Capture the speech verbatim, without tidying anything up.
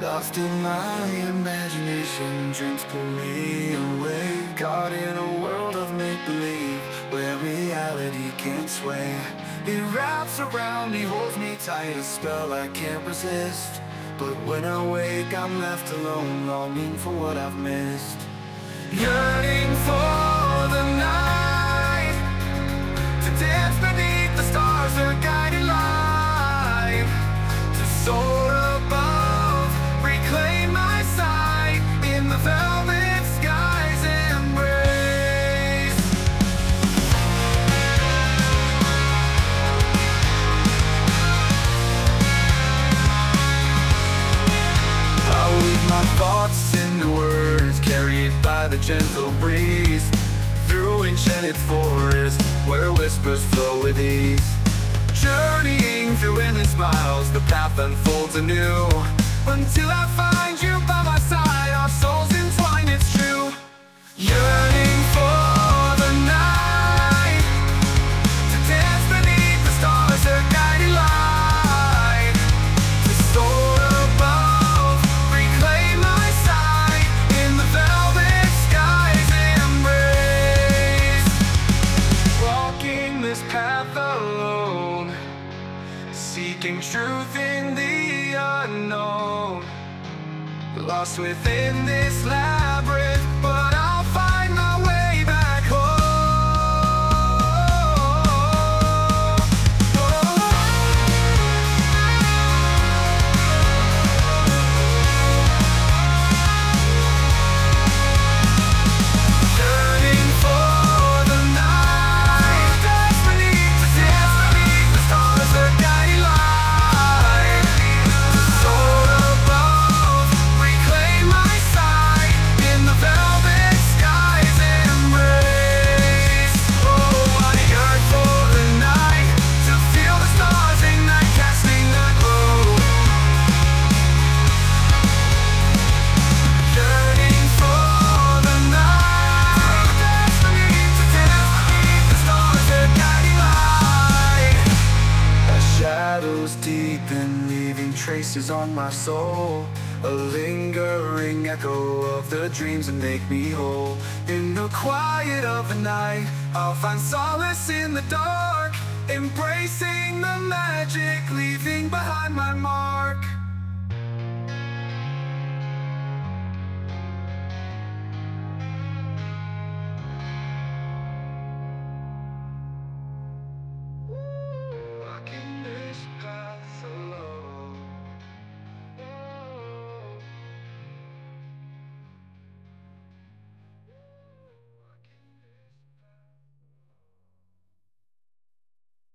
Lost in my imagination, dreams pull me away. Caught in a world of make-believe, where reality can't sway. It wraps around me, holds me tight, a spell I can't resist. But when I wake, I'm left alone, longing for what I've missed. Yearning for the night, to dance beneath the stars, a guiding light, to soar above, reclaim my sight in the velvet sky's embrace. I'll weave my thoughts into words, carried by the gentle breeze, through enchanted forest, where whispers flow with ease. Journeying through endless miles, the path unfolds anew, until I find you by my side, our souls entwine, it's true. Yearning for the night, to dance beneath the stars, a guiding light, to soar above, reclaim my sight in the velvet sky's embrace. Walking this path alone, seeking truth in the unknown, lost within this labyrinth, but I'll find my way back home. Yearning for the night, dance beneath the dance beneath the stars, a guiding light, to soar above, reclaim my sight in the velvet sky's embrace. Oh, I yearn for the night, to feel the stars ignite, casting a glow. Yearning for the night, dance beneath the dance beneath the stars, a guiding light. As shadows deepen, leaving traces on my soul, a lingering echo of the dreams that make me whole. In the quiet of the night, I'll find solace in the dark, embracing the magic, leaving behind my mark.